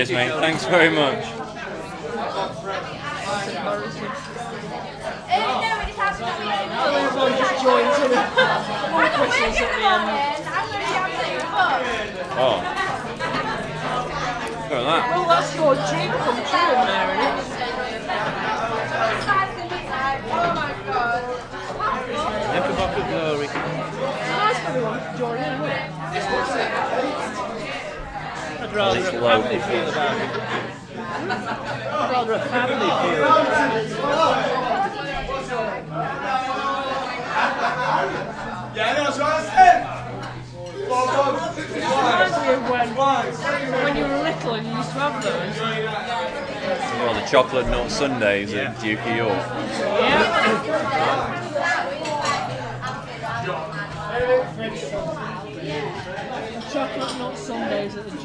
Cheers, mate. Thanks very much. Everyone just joins in and whistles at the end. Oh. Look at that. Well, that's your dream come true in there, isn't it? Never got the glory. It's nice for everyone to join in, isn't it? I'd rather a family feel about it. I'd rather a family feel about it. Yeah, that's what I said! It reminds me of when you were little and you used to have those. Well, the chocolate nut sundaes at Duke of York. Yeah. Chocolate nut sundaes at the